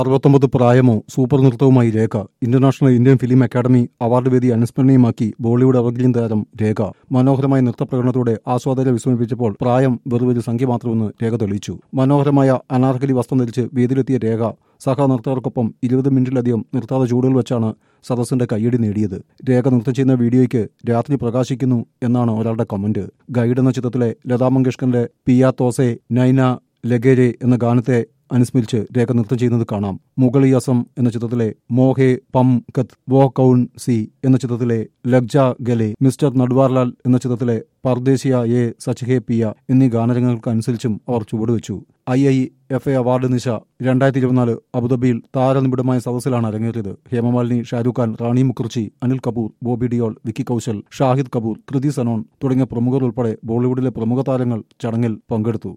69 പ്രായമോ സൂപ്പർ നൃത്തവുമായി Rekha International Indian Film Academy Award വേദി അനുസ്മരണീയമാക്കി ബോളിവുഡ് എവർഗ്രീൻ താരം രേഖ മനോഹരമായ നൃത്തപ്രകടനത്തോടെ ആസ്വാദകരെ വിസ്മയിപ്പിച്ചപ്പോൾ പ്രായം വെറുതൊരു സംഖ്യ മാത്രമെന്ന് രേഖ തെളിയിച്ചു. മനോഹരമായ അനാർക്കലി വസ്ത്രം ധരിച്ച് വേദിയിലെത്തിയ രേഖ സഹനർത്തകർക്കൊപ്പം 20 മിനിറ്റിലധികം നിർത്താതെ ചൂടുകൾ വെച്ചാണ് സദസ്സിന്റെ കയ്യടി നേടിയത്. രേഖ നൃത്തം ചെയ്യുന്ന വീഡിയോയ്ക്ക് രാത്രി പ്രകാശിക്കുന്നു എന്നാണ് ഒരാളുടെ കമന്റ്. ഗൈഡ് എന്ന ചിത്രത്തിലെ ലതാ മങ്കേഷ്കറിന്റെ പിയാ തോസെ നൈന ലഗേരെ എന്ന ഗാനത്തെ അനുസ്മരിച്ച് രേഖ നൃത്തം ചെയ്യുന്നത് കാണാം. മുഗളി അസം എന്ന ചിത്രത്തിലെ മോഹെ പം കത്ത് വോ കൗൺ സി എന്ന ചിത്രത്തിലെ ലഗ്ജ ഗലെ, മിസ്റ്റർ നട്വാർലാൽ എന്ന ചിത്രത്തിലെ പർദേശിയ എ സച്ച് ഹേ പിയ എന്നീ ഗാനരംഗങ്ങൾക്ക് അനുസരിച്ചും അവർ ചുവടുവെച്ചു. IIFA അവാർഡ് നിശ 2024 അബുദാബിയിൽ താരനിബിഡമായ സദസ്സിലാണ് അരങ്ങേറിയത്. ഹേമമാലിനി, ഷാരൂഖ് ഖാൻ, റാണി മുഖർജി, അനിൽ കപൂർ, ബോബി ഡിയോൾ, വിക്കി കൌശൽ, ഷാഹിദ് കപൂർ, കൃതി സനോൺ തുടങ്ങിയ പ്രമുഖർ ഉൾപ്പെടെ ബോളിവുഡിലെ പ്രമുഖ താരങ്ങൾ ചടങ്ങിൽ പങ്കെടുത്തു.